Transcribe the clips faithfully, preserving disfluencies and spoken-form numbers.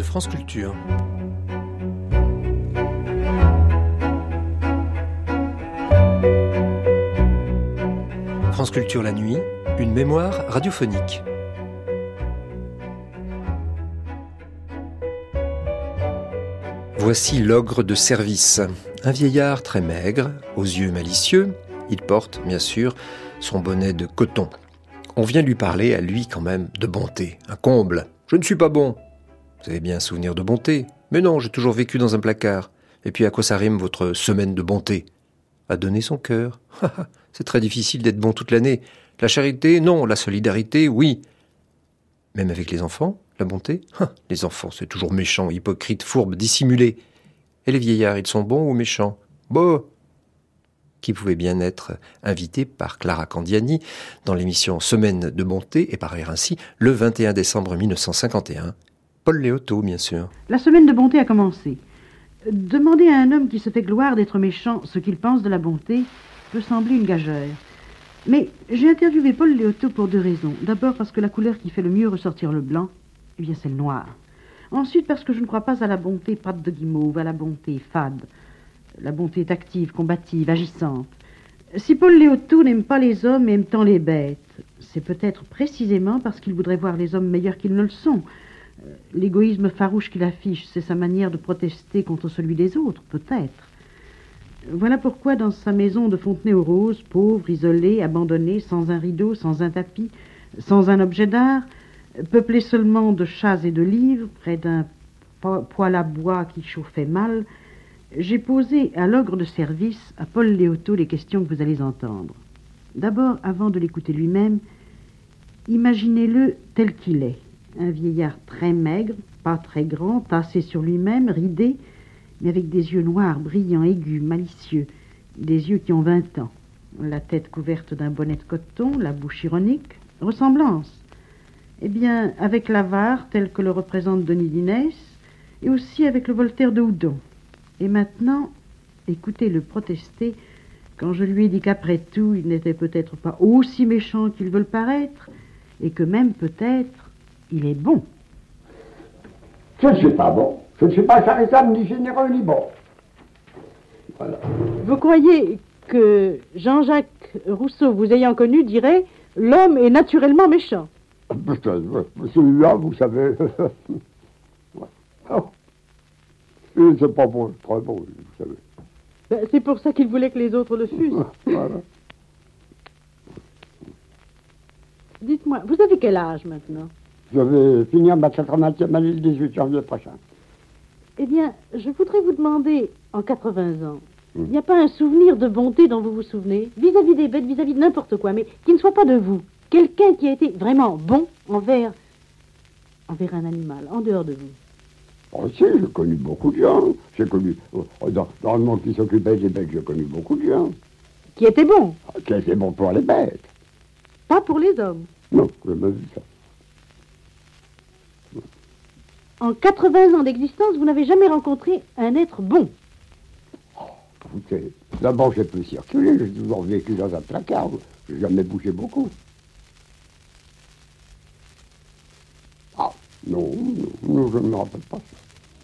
France Culture. France Culture la nuit, une mémoire radiophonique. Voici l'ogre de service, un vieillard très maigre, aux yeux malicieux. Il porte, bien sûr, son bonnet de coton. On vient lui parler, à lui quand même, de bonté, un comble. Je ne suis pas bon. Vous avez bien un souvenir de bonté? Mais non, j'ai toujours vécu dans un placard. Et puis à quoi ça rime votre semaine de bonté? À donner son cœur. C'est très difficile d'être bon toute l'année. La charité, non. La solidarité, oui. Même avec les enfants, la bonté? Les enfants, c'est toujours méchant, hypocrite, fourbe, dissimulé. Et les vieillards, ils sont bons ou méchants? Bon. Qui pouvait bien être invité par Clara Candiani dans l'émission Semaine de bonté et paraître ainsi le vingt et un décembre mille neuf cent cinquante et un. Paul Léotot, bien sûr. La semaine de bonté a commencé. Demander à un homme qui se fait gloire d'être méchant ce qu'il pense de la bonté peut sembler une gageure. Mais j'ai interviewé Paul Léotot pour deux raisons. D'abord parce que la couleur qui fait le mieux ressortir le blanc, eh bien c'est le noir. Ensuite parce que je ne crois pas à la bonté patte de guimauve, à la bonté fade. La bonté est active, combative, agissante. Si Paul Léotot n'aime pas les hommes et aime tant les bêtes, c'est peut-être précisément parce qu'il voudrait voir les hommes meilleurs qu'ils ne le sont. L'égoïsme farouche qu'il affiche, c'est sa manière de protester contre celui des autres, peut-être. Voilà pourquoi dans sa maison de Fontenay-aux-Roses, pauvre, isolée, abandonnée, sans un rideau, sans un tapis, sans un objet d'art, peuplée seulement de chats et de livres, près d'un poêle à bois qui chauffait mal, j'ai posé à l'ogre de service, à Paul Léotot, les questions que vous allez entendre. D'abord, avant de l'écouter lui-même, imaginez-le tel qu'il est. Un vieillard très maigre, pas très grand, tassé sur lui-même, ridé, mais avec des yeux noirs, brillants, aigus, malicieux, des yeux qui ont vingt ans. La tête couverte d'un bonnet de coton, la bouche ironique. Ressemblance? Eh bien, avec l'avare, tel que le représente Denis d'Inès, et aussi avec le Voltaire de Houdon. Et maintenant, écoutez-le protester quand je lui ai dit qu'après tout, il n'était peut-être pas aussi méchant qu'il veut le paraître, et que même peut-être, il est bon. Je ne suis pas bon. Je ne suis pas charitable, ni généreux, ni bon. Voilà. Vous croyez que Jean-Jacques Rousseau, vous ayant connu, dirait « L'homme est naturellement méchant ». Celui-là, vous savez... oh. C'est pas bon, très bon, vous savez. Ben, c'est pour ça qu'il voulait que les autres le fussent. Voilà. Dites-moi, vous avez quel âge maintenant? Je vais finir ma quatre-vingtième année le dix-huit janvier prochain. Eh bien, je voudrais vous demander, en quatre-vingts ans, il mmh. n'y a pas un souvenir de bonté dont vous vous souvenez, vis-à-vis des bêtes, vis-à-vis de n'importe quoi, mais qui ne soit pas de vous. Quelqu'un qui a été vraiment bon envers, envers un animal, en dehors de vous. Oh si, j'ai connu beaucoup de gens. J'ai connu, dans, dans le monde qui s'occupait des bêtes, j'ai connu beaucoup de gens. Qui étaient bons? Qui étaient bons pour les bêtes. Pas pour les hommes? Non, je n'ai pas vu ça. En quatre-vingts ans d'existence, vous n'avez jamais rencontré un être bon? Oh, écoutez, d'abord j'ai pu circuler, j'ai toujours vécu dans un placard, j'ai jamais bougé beaucoup. Ah, non, non, non, je ne me rappelle pas ça.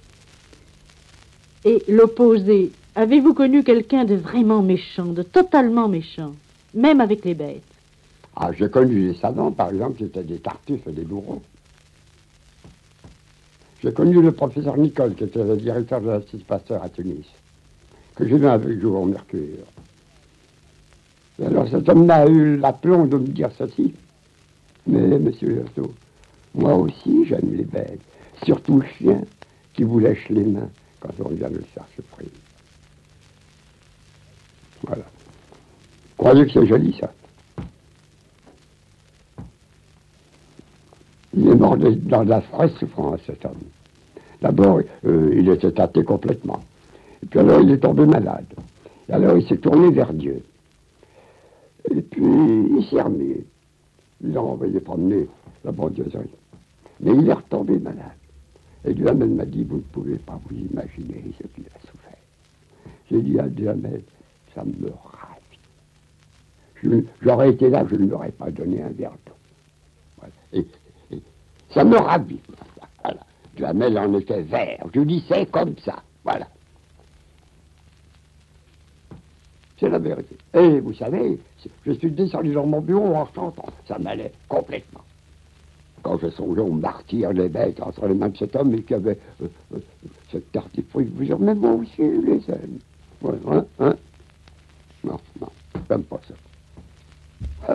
Et l'opposé, avez-vous connu quelqu'un de vraiment méchant, de totalement méchant, même avec les bêtes? Ah, j'ai connu des savants, par exemple, qui étaient des tartuffes et des bourreaux. J'ai connu le professeur Nicole, qui était le directeur de l'Institut Pasteur à Tunis, que j'ai vu avec jour au Mercure. Et alors cet homme-là a eu l'aplomb de me dire ceci. Mais, monsieur Léotot, moi aussi j'aime les bêtes, surtout le chien qui vous lèche les mains quand on vient de le chercher pris. Voilà. Croyez que c'est joli, ça. Il est mort de, dans la vraie souffrance, cet homme. D'abord, euh, il était athée complètement. Et puis alors, il est tombé malade. Et alors, il s'est tourné vers Dieu. Et puis, il s'est remis. Il l'a envoyé promener la bandioserie. Mais il est retombé malade. Et Duhamel m'a dit, vous ne pouvez pas vous imaginer ce qu'il a souffert. J'ai dit à Duhamel, ça me ravit. J'aurais été là, je ne lui aurais pas donné un verre d'eau. Voilà. Et, et ça me ravit. Voilà. Duhamel en était vert. Je dis c'est comme ça. Voilà. C'est la vérité. Et vous savez, je suis descendu dans mon bureau en chantant. Ça m'allait complètement. Quand je songeais au martyr des bêtes entre les mains de cet homme et qui avait euh, euh, cette tartif, je vous dire, mais moi aussi, je les aime. Ouais, hein, hein? Non, non, j'aime pas ça. Hein?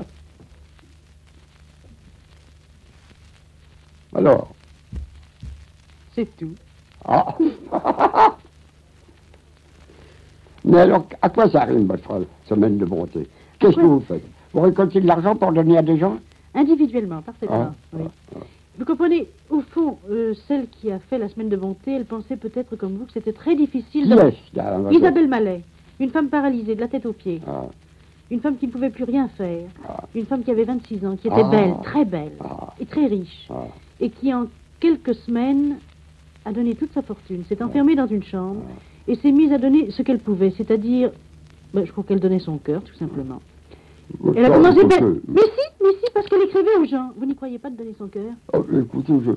Alors? C'est tout. Ah. Mais alors, à quoi ça rime, votre semaine de bonté? Qu'est-ce que vous faites? Vous récoltez de l'argent pour donner à des gens? Individuellement, parfaitement, Ah, oui. ah, ah. Vous comprenez, au fond, euh, celle qui a fait la semaine de bonté, elle pensait peut-être comme vous que c'était très difficile Qui de... est-ce qui a- Isabelle Mallet, une femme paralysée de la tête aux pieds, Ah, une femme qui ne pouvait plus rien faire, Ah. une femme qui avait vingt-six ans, qui était Ah. belle, très belle, Ah. et très riche, ah, et qui en quelques semaines a donné toute sa fortune, s'est enfermée dans une chambre, et s'est mise à donner ce qu'elle pouvait, c'est-à-dire, ben, je crois qu'elle donnait son cœur, tout simplement. Elle a Ça, commencé... écoutez, ben- Mais si, mais si, parce qu'elle écrivait aux gens. Vous n'y croyez pas de donner son cœur? oh, écoutez, je...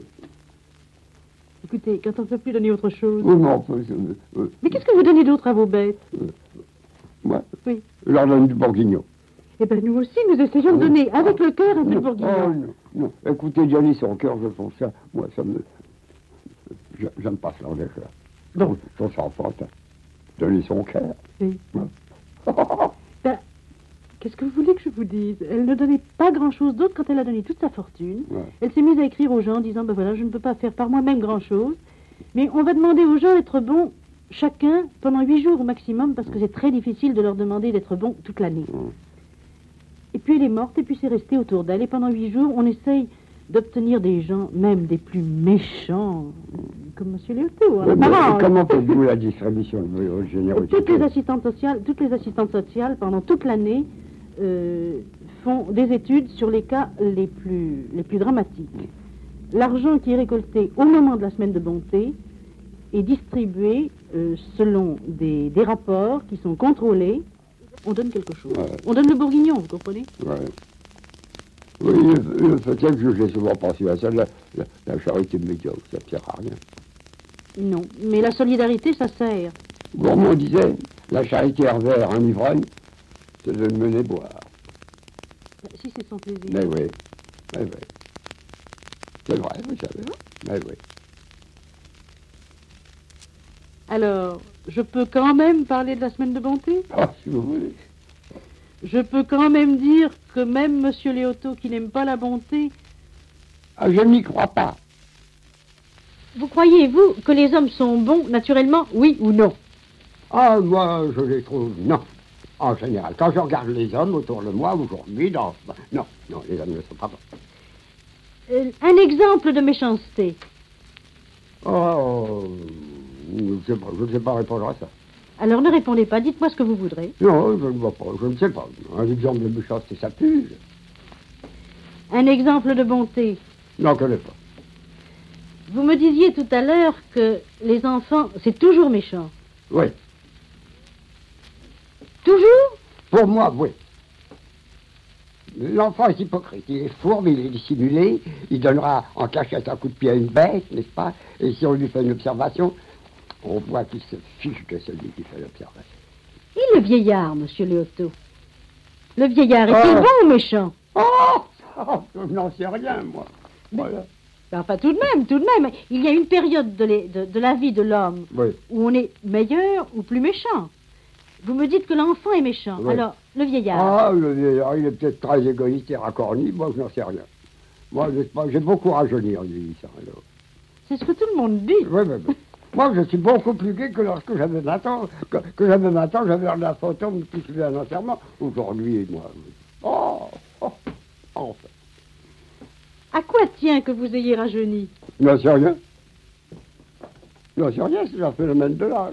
Écoutez, quand on ne peut plus donner autre chose... Oui, mais enfin, je- euh, Mais qu'est-ce que vous donnez d'autre à vos bêtes? moi, Oui. je leur donne du bourguignon. Eh bien, nous aussi, nous essayons de donner avec le cœur un peu de Non, bourguignon. oh, non, non. Écoutez, donner son cœur, je pense ça, moi, ça me... je- J'aime pas ce langage-là. Bon. Son enfantin. Donner son cœur. Oui. Ouais. Ben, qu'est-ce que vous voulez que je vous dise? Elle ne donnait pas grand-chose d'autre quand elle a donné toute sa fortune. Ouais. Elle s'est mise à écrire aux gens en disant, ben voilà, je ne peux pas faire par moi-même grand-chose, mais on va demander aux gens d'être bons chacun pendant huit jours au maximum, parce que c'est très difficile de leur demander d'être bons toute l'année. Mm. Et puis elle est morte, et puis c'est resté autour d'elle, et pendant huit jours, on essaye d'obtenir des gens, même des plus méchants, comme M. Léoto, en Ouais, mais apparence. comment faites-vous la distribution de votre Et générosité? toutes les assistantes sociales, toutes les assistantes sociales, pendant toute l'année, euh, font des études sur les cas les plus, les plus dramatiques. L'argent qui est récolté au moment de la semaine de bonté est distribué euh, selon des, des rapports qui sont contrôlés. On donne quelque chose. Ouais. On donne le bourguignon, vous comprenez? Ouais. Oui, le, le fait est que j'ai souvent pensé à ça, la, la, la charité médiocre, ça ne sert à rien. Non, mais la solidarité, ça sert. Gourmand disait, la charité envers un ivrogne, c'est de le mener boire. Si c'est son plaisir. Mais oui, mais oui. C'est vrai, vous savez. Mais oui. Alors, je peux quand même parler de la semaine de bonté? Ah, si vous voulez. Je peux quand même dire que même M. Léoto, qui n'aime pas la bonté... Ah, je n'y crois pas. Vous croyez, vous, que les hommes sont bons, naturellement, oui ou non? Ah, moi, je les trouve, non. En général, quand je regarde les hommes autour de moi, aujourd'hui, dans... non, non, les hommes ne sont pas bons. Euh, un exemple de méchanceté. Oh, je ne sais pas, je ne sais pas répondre à ça. Alors ne répondez pas, dites-moi ce que vous voudrez. Non, je ne vois pas, je ne sais pas. Un exemple de méchanceté, ça pue. Un exemple de bonté. Non, je ne connais pas. Vous me disiez tout à l'heure que les enfants, c'est toujours méchant. Oui, Toujours? pour moi, oui. L'enfant est hypocrite, il est fourbe, il est dissimulé, il donnera en cachette un coup de pied à une bête, n'est-ce pas? Et si on lui fait une observation, on voit qu'il se fiche de celui qui fait l'observation. Et le vieillard, monsieur Léoto? Le vieillard, est-il Oh. bon ou méchant? Oh, oh, je n'en sais rien, moi. Voilà. Enfin, tout de même, tout de même. Il y a une période de, les- de- de la vie de l'homme Oui. où on est meilleur ou plus méchant. Vous me dites que l'enfant est méchant. Oui. Alors, le vieillard. Ah, le vieillard, il est peut-être très égoïste et racorni, moi je n'en sais rien. Moi, j'ai pas- j'ai beaucoup rajeuni en vieillissant, alors. C'est ce que tout le monde dit. Oui, oui, oui. Moi, je suis beaucoup plus gai que lorsque j'avais vingt ans. Que, que j'avais vingt ans, j'avais l'air d'un fantôme qui suivait un enterrement. Aujourd'hui, moi... Oh, oh, enfin. À quoi tient que vous ayez rajeuni? Je n'en sais rien. Je n'en sais rien, c'est un phénomène de l'âge.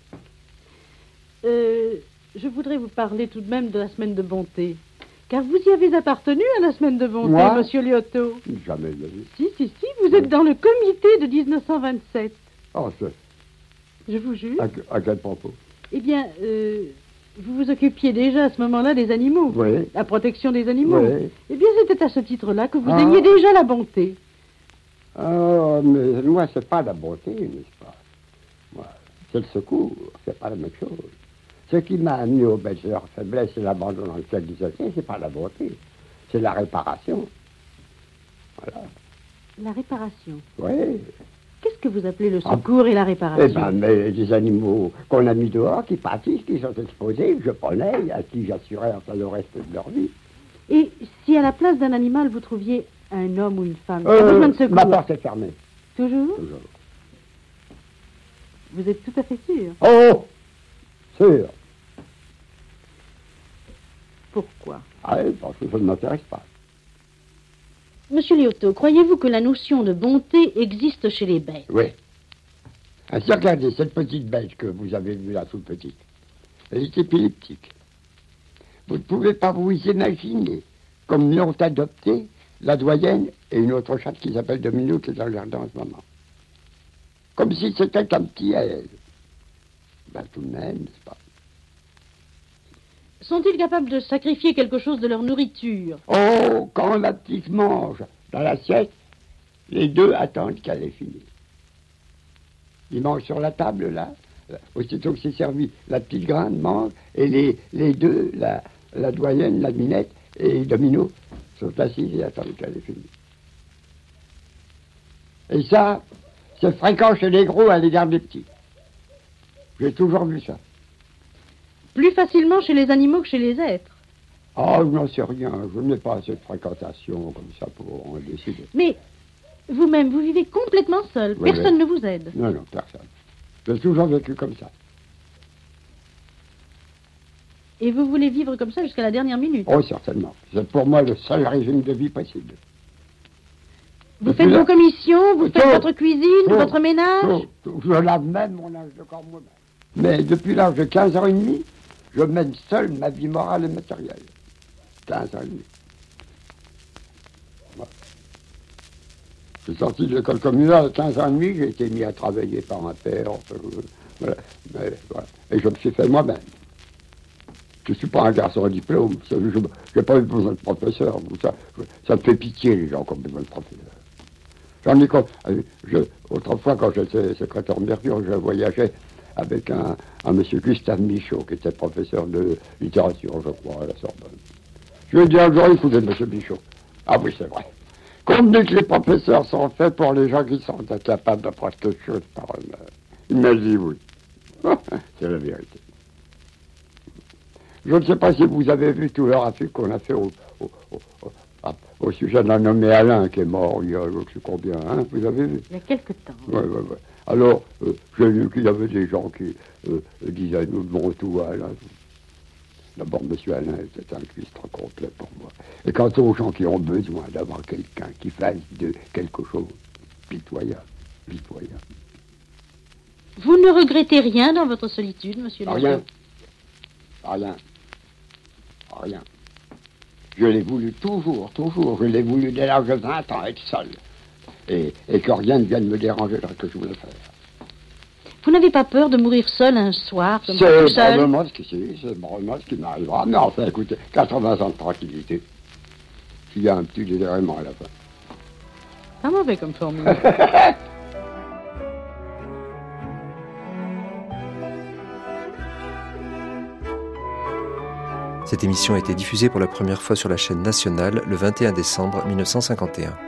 Euh, je voudrais vous parler tout de même de la semaine de bonté. Car vous y avez appartenu à la semaine de bonté, Moi monsieur Léoto. Jamais de la vie. Si, si, si, vous êtes dans le comité de dix-neuf cent vingt-sept. Oh, c'est... Je vous jure. À, que- à quel propos? Eh bien, euh, vous vous occupiez déjà à ce moment-là des animaux. Oui. La protection des animaux. Oui. Eh bien, c'était à ce titre-là que vous Ah. aimiez déjà la bonté. Oh, mais moi, c'est pas la bonté, n'est-ce pas? Moi, c'est le secours, c'est pas la même chose. Ce qui m'a amené aux belles faiblesses et l'abandon dans lequel ils étaient, c'est pas la bonté, c'est la réparation. Voilà. La réparation. Oui. Qu'est-ce que vous appelez le secours ah, et la réparation? Eh bien, mais des animaux qu'on a mis dehors, qui pâtissent, qui sont exposés, que je prenais, à qui j'assurais enfin le reste de leur vie. Et si à la place d'un animal, vous trouviez un homme ou une femme qui euh, a besoin de secours? Ma porte est fermée. Toujours? Toujours. Vous êtes tout à fait sûr? Oh, sûr. Pourquoi? Ah oui, parce que ça ne m'intéresse pas. Monsieur Liotto, croyez-vous que la notion de bonté existe chez les bêtes? Oui. Ainsi, regardez, cette petite bête que vous avez vue là, toute petite, elle est épileptique. Vous ne pouvez pas vous imaginer comme l'ont adopté la doyenne et une autre chatte qui s'appelle Domino, qui est dans le jardin en ce moment. Comme si c'était un petit à elle. Ben tout de même, n'est-ce pas? Sont-ils capables de sacrifier quelque chose de leur nourriture? Oh, quand la petite mange dans l'assiette, les deux attendent qu'elle ait fini. Ils mangent sur la table, là. Aussitôt que c'est servi, la petite grande mange, et les, les deux, la, la doyenne, la minette et Domino, sont assis et attendent qu'elle ait fini. Et ça, c'est fréquent chez les gros à l'égard des petits. J'ai toujours vu ça. Plus facilement chez les animaux que chez les êtres. Ah, oh, je n'en sais rien. Je n'ai pas assez de fréquentation comme ça pour en décider. Mais vous-même, vous vivez complètement seul. Oui, personne oui. ne vous aide. Non, non, personne. J'ai toujours vécu comme ça. Et vous voulez vivre comme ça jusqu'à la dernière minute? Oh, certainement. C'est pour moi le seul régime de vie possible. Vous faites vos commissions, vous faites votre cuisine, tout, votre ménage? Tout, tout. Je lave même mon linge de corps moi-même. Mais depuis l'âge de quinze ans et demi, je mène seul ma vie morale et matérielle. quinze ans et demi. Voilà. Je suis sorti de l'école communale à quinze ans et demi, j'ai été mis à travailler par un père. Enfin, voilà. Mais, voilà. Et je me suis fait moi-même. Je ne suis pas un garçon à diplôme. Je n'ai pas eu besoin de professeur. Ça, ça me fait pitié, les gens qui ont besoin de professeur. J'en ai... Je, autrefois, quand j'étais secrétaire de Mercure, je voyageais avec un, un monsieur Gustave Michaud, qui était professeur de littérature, je crois, à la Sorbonne. Je lui ai dit un jour, écoutez, monsieur Michaud. Ah oui, c'est vrai. Compte tenu que les professeurs sont faits pour les gens qui sont incapables d'apprendre quelque chose par eux-mêmes. Il m'a dit oui. C'est la vérité. Je ne sais pas si vous avez vu tout leur affaire qu'on a fait au, au, au, au, au sujet d'un nommé Alain qui est mort il y a je ne sais combien, hein, vous avez vu? Il y a quelque temps. Oui, oui, oui. Alors, euh, j'ai vu qu'il y avait des gens qui euh, disaient nous devons tout à Alain. D'abord, M. Alain était un Christ trop complet pour moi. Et quant aux gens qui ont besoin d'avoir quelqu'un qui fasse de quelque chose pitoyable, pitoyable. Vous ne regrettez rien dans votre solitude, monsieur le Rien. Rien. Rien. Je l'ai voulu toujours, toujours. Je l'ai voulu dès l'âge de vingt ans, être seul. Et, et que rien ne vienne me déranger dans ce que je voulais faire. Vous n'avez pas peur de mourir seul un soir, comme c'est tout seul? Probablement ce qui, c'est probablement ce qui m'arrivera. Mais enfin, écoutez, quatre-vingts ans de tranquillité. Il y a un petit désagrément à la fin. Pas mauvais comme formule. Cette émission a été diffusée pour la première fois sur la chaîne nationale le vingt et un décembre mille neuf cent cinquante et un.